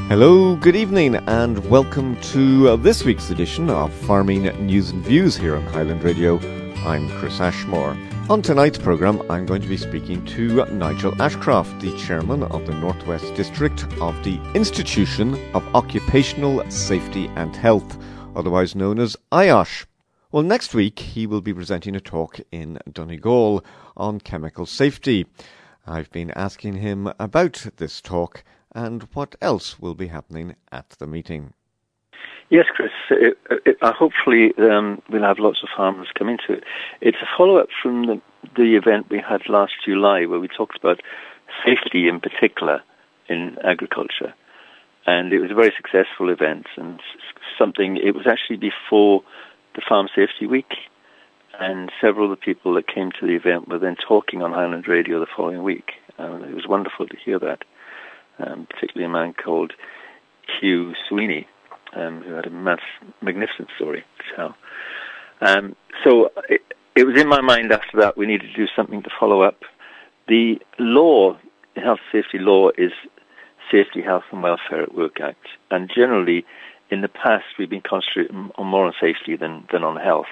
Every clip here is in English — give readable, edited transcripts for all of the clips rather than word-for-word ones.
Hello, good evening, and welcome to this week's edition of Farming News and Views here on Highland Radio. I'm Chris Ashmore. On tonight's programme, I'm going to be speaking to Nigel Ashcroft, the chairman of the Northwest District of the Institution of Occupational Safety and Health, otherwise known as IOSH. Well, next week he will be presenting a talk in Donegal on chemical safety. I've been asking him about this talk and what else will be happening at the meeting. Yes, Chris. Hopefully we'll have lots of farmers come into it. It's a follow-up from the event we had last July where we talked about safety in particular in agriculture. And it was a very successful event and it was actually before the Farm Safety Week. And several of the people that came to the event were then talking on Highland Radio the following week. It was wonderful to hear that. Particularly a man called Hugh Sweeney, who had a magnificent story to tell. So it was in my mind after that we needed to do something to follow up. The law, the health safety law, is Safety, Health and Welfare at Work Act. And generally, in the past, we've been concentrating more on safety than on health.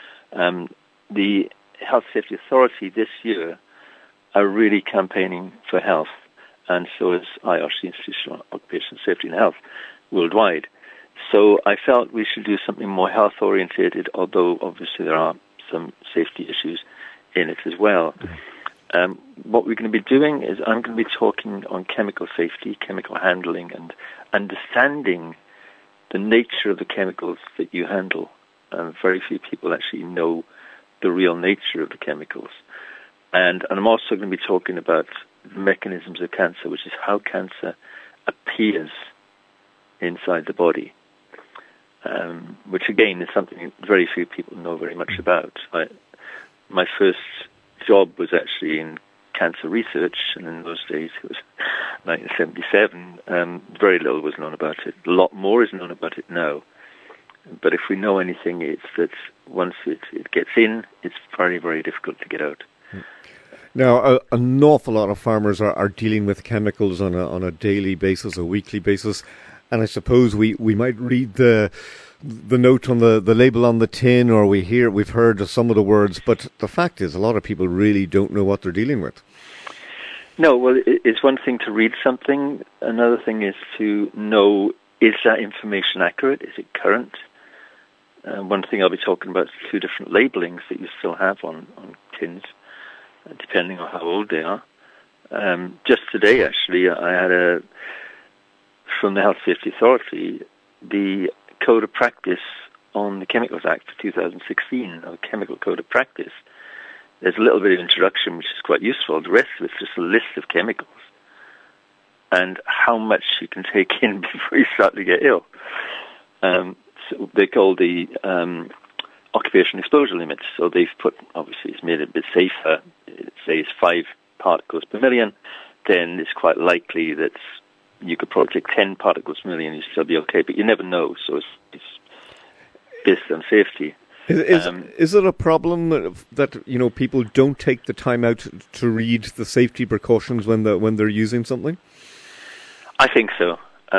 The Health Safety Authority this year are really campaigning for health. And so is IOSH, the Institution of Occupational Safety and Health, worldwide. So I felt we should do something more health-orientated, although obviously there are some safety issues in it as well. What we're going to be doing is I'm going to be talking on chemical safety, chemical handling, and understanding the nature of the chemicals that you handle. Very few people actually know the real nature of the chemicals. And I'm also going to be talking about mechanisms of cancer, which is how cancer appears inside the body, which again is something very few people know very much about. My first job was actually in cancer research, and in those days it was 1977. Very little was known about it. A lot more is known about it now. But if we know anything, it's that once it gets in, it's very, very difficult to get out. Now, an awful lot of farmers are dealing with chemicals on a daily basis, a weekly basis, and I suppose we might read the note on the label on the tin, or we've heard some of the words, but the fact is a lot of people really don't know what they're dealing with. No, well, it's one thing to read something. Another thing is to know, is that information accurate? Is it current? One thing I'll be talking about is 2 different labelings that you still have on tins, depending on how old they are. Just today, actually, I had from the Health Safety Authority, the Code of Practice on the Chemicals Act for 2016, or Chemical Code of Practice. There's a little bit of introduction, which is quite useful. The rest of it's just a list of chemicals and how much you can take in before you start to get ill. So they're called the occupational exposure limits. So they've put, obviously it's made it a bit safer. It says 5 particles per million. Then it's quite likely that you could probably take 10 particles per million and you'd still be okay, but you never know. So it's based on safety. Is it a problem that people don't take the time out to read the safety precautions when they're using something? I think so.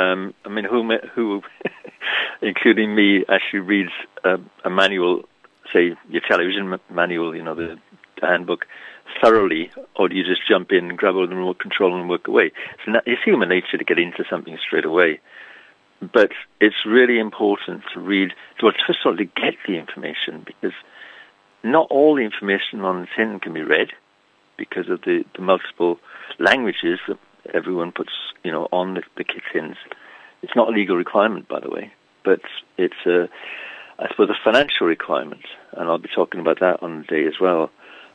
Who including me, actually reads a manual, say your television manual, the handbook, thoroughly, or do you just jump in, grab all the remote control and work away? It's human nature to get into something straight away. But it's really important to read, first of all, to get the information, because not all the information on the tin can be read because of the multiple languages that everyone puts, on the kit tins. It's not a legal requirement, by the way, but it's a financial requirement, and I'll be talking about that on the day as well,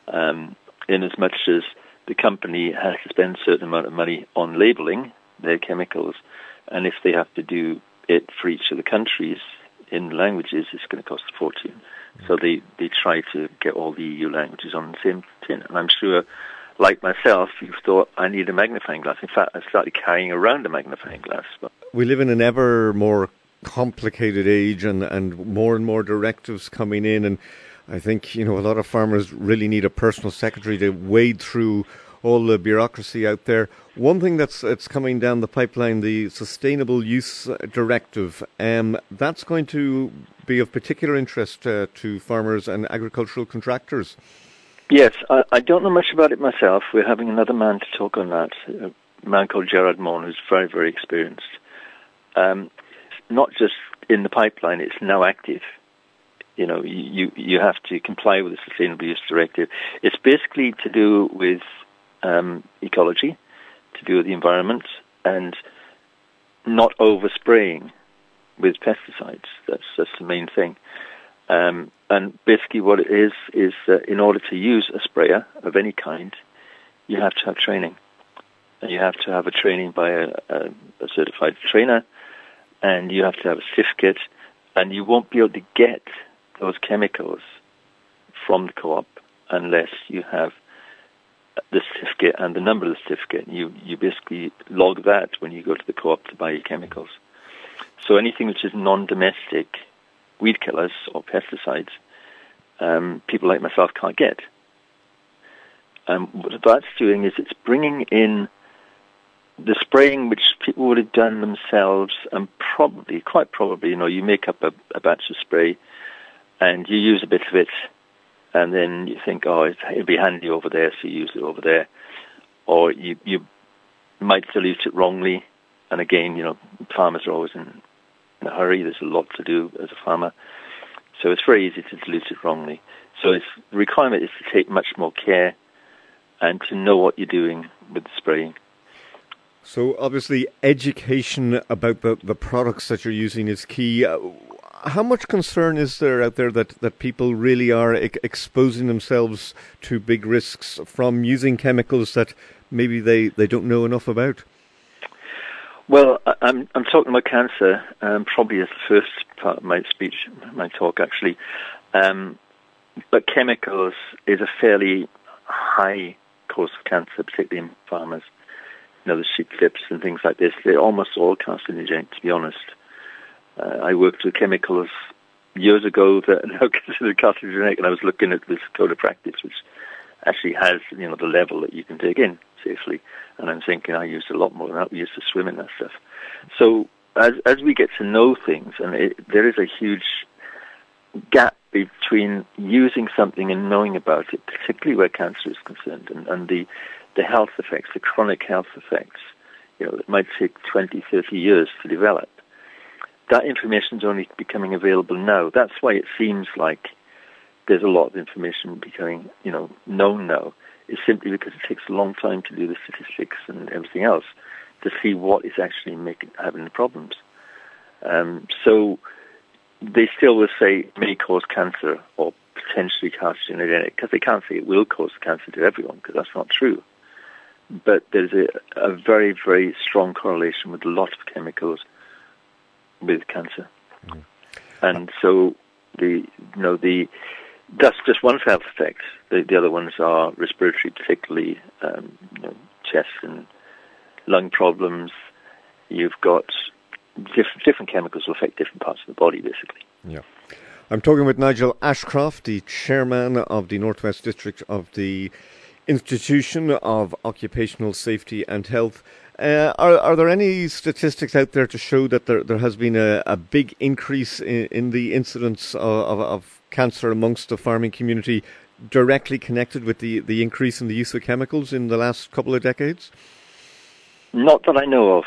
in as much as the company has to spend a certain amount of money on labelling their chemicals, and if they have to do it for each of the countries in languages, it's going to cost a fortune. So they try to get all the EU languages on the same tin. And I'm sure, like myself, you've thought, I need a magnifying glass. In fact, I started carrying around a magnifying glass. We live in an ever more complicated age and more directives coming in. And I think, a lot of farmers really need a personal secretary to wade through all the bureaucracy out there. One thing that's coming down the pipeline, the Sustainable Use Directive, that's going to be of particular interest to farmers and agricultural contractors. Yes, I don't know much about it myself. We're having another man to talk on that, a man called Gerard Mon, who's very, very experienced. Not just in the pipeline, it's now active. You know, you have to comply with the Sustainable Use Directive. It's basically to do with ecology, to do with the environment, and not overspraying with pesticides. That's the main thing. And basically what it is in order to use a sprayer of any kind, you have to have training. And you have to have a training by a certified trainer, and you have to have a certificate, and you won't be able to get those chemicals from the co-op unless you have the certificate and the number of the certificate. You basically log that when you go to the co-op to buy your chemicals. So anything which is non-domestic weed killers or pesticides, people like myself can't get. What that's doing is it's bringing in the spraying which people would have done themselves, and quite probably, you make up a batch of spray and you use a bit of it, and then you think, it'd be handy over there, so you use it over there. Or you might dilute it wrongly, and again, farmers are always in a hurry. There's a lot to do as a farmer, so it's very easy to dilute it wrongly. So the requirement is to take much more care and to know what you're doing with the spraying. So obviously education about the products that you're using is key. How much concern is there out there that people really are exposing themselves to big risks from using chemicals that maybe they don't know enough about? Well, I'm talking about cancer, probably as the first part of my speech, my talk actually. But chemicals is a fairly high cause of cancer, particularly in farmers. The sheep flips and things like this, they're almost all carcinogenic, to be honest. I worked with chemicals years ago that are now considered carcinogenic, and I was looking at this code of practice, which actually has, the level that you can take in safely. And I'm thinking I used a lot more than that. We used to swim in that stuff. So as we get to know things, and there is a huge gap between using something and knowing about it, particularly where cancer is concerned, and the health effects, the chronic health effects, it might take 20, 30 years to develop. That information is only becoming available now. That's why it seems like there's a lot of information becoming, known now. It's simply because it takes a long time to do the statistics and everything else to see what is actually having the problems. So they still will say it may cause cancer or potentially carcinogenic, because they can't say it will cause cancer to everyone, because that's not true. But there's a very, very strong correlation with a lot of chemicals with cancer. Mm. And so that's just one health effect. The other ones are respiratory, particularly chest and lung problems. You've got different chemicals will affect different parts of the body, basically. Yeah. I'm talking with Nigel Ashcroft, the chairman of the Northwest District of the Institution of Occupational Safety and Health. Are there any statistics out there to show that there has been a big increase in the incidence of cancer amongst the farming community directly connected with the increase in the use of chemicals in the last couple of decades? Not that I know of.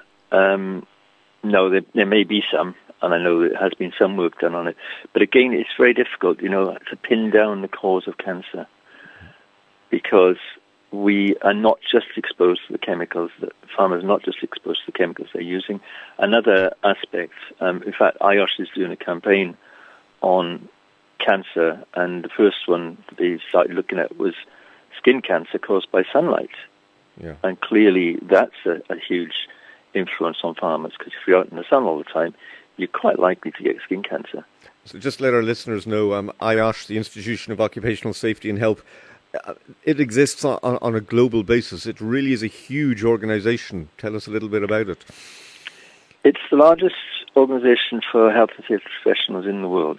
No, there may be some, and I know there has been some work done on it. But again, it's very difficult, to pin down the cause of cancer, because we are not just exposed to the chemicals, farmers are not just exposed to the chemicals they're using. Another aspect, in fact, IOSH is doing a campaign on cancer, and the first one they started looking at was skin cancer caused by sunlight. Yeah. And clearly that's a huge influence on farmers, because if you're out in the sun all the time, you're quite likely to get skin cancer. So just let our listeners know, IOSH, the Institution of Occupational Safety and Health, it exists on a global basis. It really is a huge organisation. Tell us a little bit about it. It's the largest organisation for health and safety professionals in the world.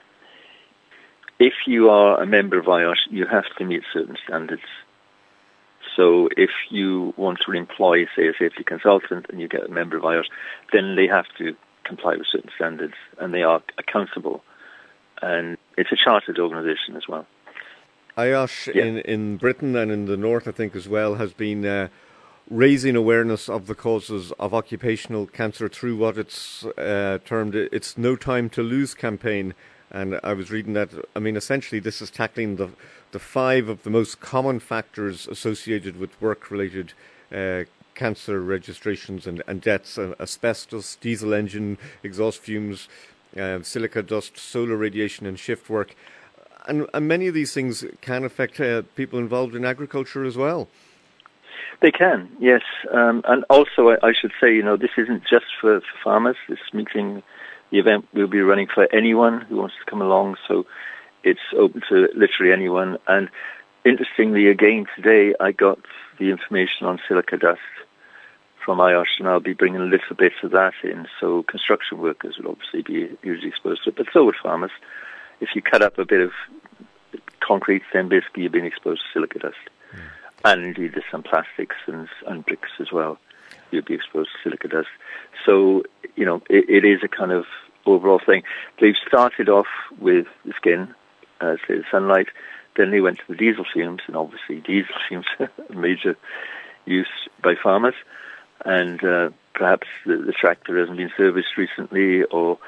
If you are a member of IOSH, you have to meet certain standards. So if you want to employ, say, a safety consultant and you get a member of IOSH, then they have to comply with certain standards and they are accountable. And it's a chartered organisation as well. IOSH in Britain and in the north, I think, as well, has been raising awareness of the causes of occupational cancer through what it's termed its No Time to Lose campaign. And I was reading that, I mean, essentially this is tackling the 5 of the most common factors associated with work-related cancer registrations and deaths: asbestos, diesel engine, exhaust fumes, silica dust, solar radiation and shift work. And many of these things can affect people involved in agriculture as well. They can, yes. And also, I should say, this isn't just for farmers. This meeting, the event will be running for anyone who wants to come along, so it's open to literally anyone. And interestingly, again, today I got the information on silica dust from IOSH, and I'll be bringing a little bit of that in. So construction workers will obviously be usually exposed to it, but so would farmers. If you cut up a bit of concrete, then basically you've been exposed to silica dust. And indeed there's some plastics and bricks as well. You'll be exposed to silica dust. So, it is a kind of overall thing. They've started off with the skin, say the sunlight, then they went to the diesel fumes, and obviously diesel fumes are a major use by farmers. And perhaps the tractor hasn't been serviced recently, or,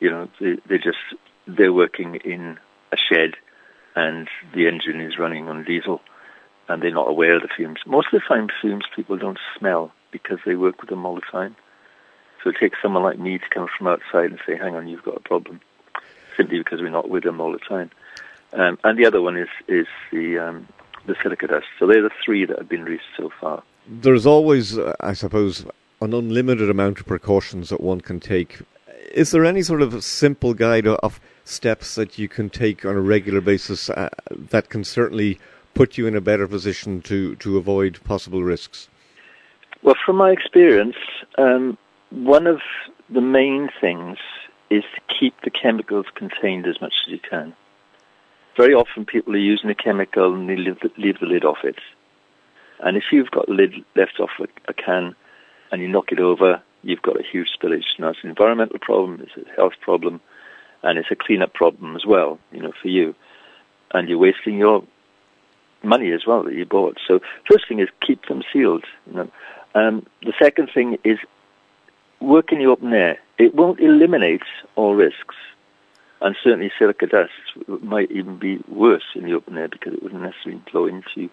they're working in a shed and the engine is running on diesel and they're not aware of the fumes. Most of the time, fumes people don't smell because they work with them all the time. So it takes someone like me to come from outside and say, hang on, you've got a problem, simply because we're not with them all the time. And the other one is the silica dust. So they're the 3 that have been released so far. There's always, I suppose, an unlimited amount of precautions that one can take. Is there any sort of simple guide of steps that you can take on a regular basis that can certainly put you in a better position to avoid possible risks? Well, from my experience, one of the main things is to keep the chemicals contained as much as you can. Very often people are using a chemical and they leave the lid off it. And if you've got the lid left off a can and you knock it over, you've got a huge spillage. Now, it's an environmental problem, it's a health problem, and it's a cleanup problem as well, for you. And you're wasting your money as well that you bought. So first thing is keep them sealed. The second thing is work in the open air. It won't eliminate all risks. And certainly silica dust might even be worse in the open air because it wouldn't necessarily blow into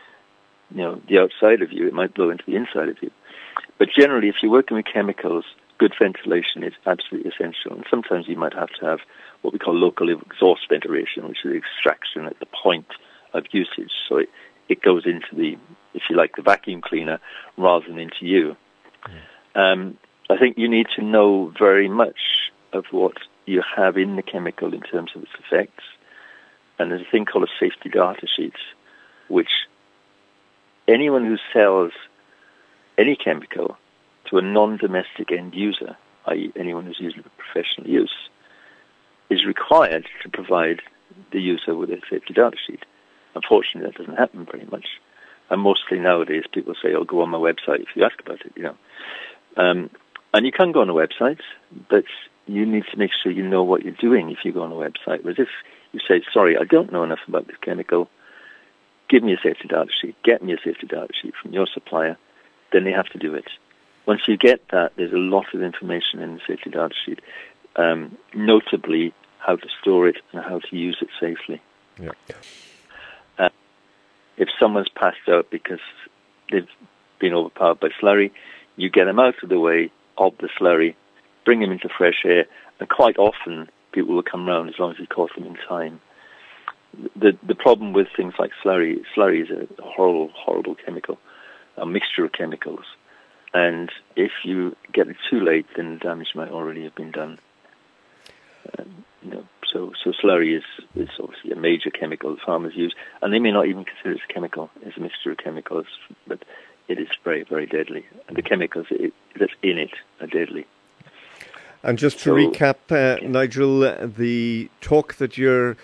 the outside of you. It might blow into the inside of you. But generally, if you're working with chemicals, good ventilation is absolutely essential. And sometimes you might have to have what we call local exhaust ventilation, which is extraction at the point of usage. So it goes into the vacuum cleaner rather than into you. I think you need to know very much of what you have in the chemical in terms of its effects. And there's a thing called a safety data sheet, which anyone who sells any chemical to a non-domestic end user, i.e. anyone who's using it for professional use, is required to provide the user with a safety data sheet. Unfortunately, that doesn't happen very much. And mostly nowadays, people say, go on my website if you ask about it, And you can go on a website, but you need to make sure you know what you're doing if you go on a website. Whereas if you say, sorry, I don't know enough about this chemical, give me a safety data sheet, get me a safety data sheet from your supplier, then they have to do it. Once you get that, there's a lot of information in the safety data sheet, notably how to store it and how to use it safely. Yeah. If someone's passed out because they've been overpowered by slurry, you get them out of the way of the slurry, bring them into fresh air, and quite often people will come round as long as you caught them in time. The problem with things like slurry is a horrible, horrible chemical, a mixture of chemicals. And if you get it too late, then the damage might already have been done. So slurry is obviously a major chemical that farmers use, and they may not even consider it a chemical. It's a mixture of chemicals, but it is very, very deadly. And the chemicals that's in it are deadly. And just to recap, Nigel, the talk that you're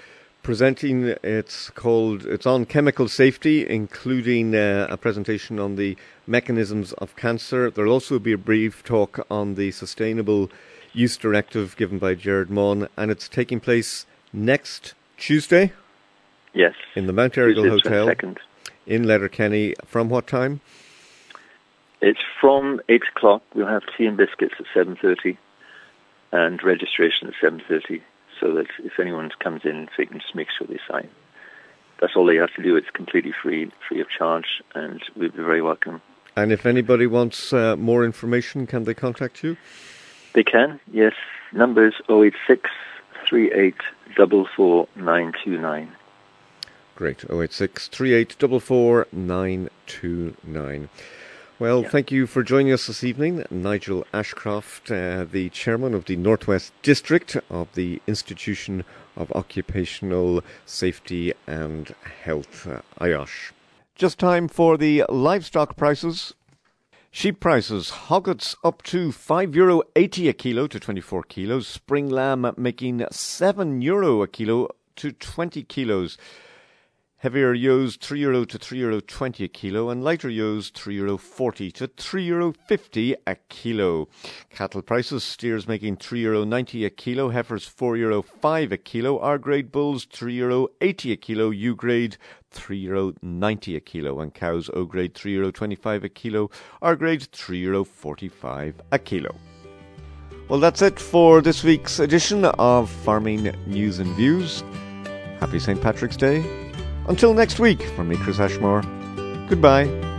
presenting. It's on chemical safety, including a presentation on the mechanisms of cancer. There'll also be a brief talk on the Sustainable Use Directive given by Gerard Maughan, and it's taking place next Tuesday. Yes. In the Mount Errigal Hotel 22nd. In Letterkenny. From what time? It's from 8 o'clock. We'll have tea and biscuits at 7:30 and registration at 7:30, so that if anyone comes in, they can just make sure they sign. That's all they have to do. It's completely free of charge, and we'll be very welcome. And if anybody wants more information, can they contact you? They can, yes. Number is 086 38 44 929. Great, 086 38 44 929. Well, Thank you for joining us this evening. Nigel Ashcroft, the chairman of the Northwest District of the Institution of Occupational Safety and Health, IOSH. Just time for the livestock prices. Sheep prices, hoggets up to €5.80 a kilo to 24 kilos. Spring lamb making €7 a kilo to 20 kilos. Heavier ewes €3 to €3.20 a kilo, and lighter ewes €3.40 to €3.50 a kilo. Cattle prices, steers making €3.90 a kilo, heifers €4.05 a kilo, R-grade bulls €3.80 a kilo, U-grade €3.90 a kilo, and cows O-grade €3.25 a kilo, R-grade €3.45 a kilo. Well, that's it for this week's edition of Farming News and Views. Happy St. Patrick's Day. Until next week, from me, Chris Ashmore, goodbye.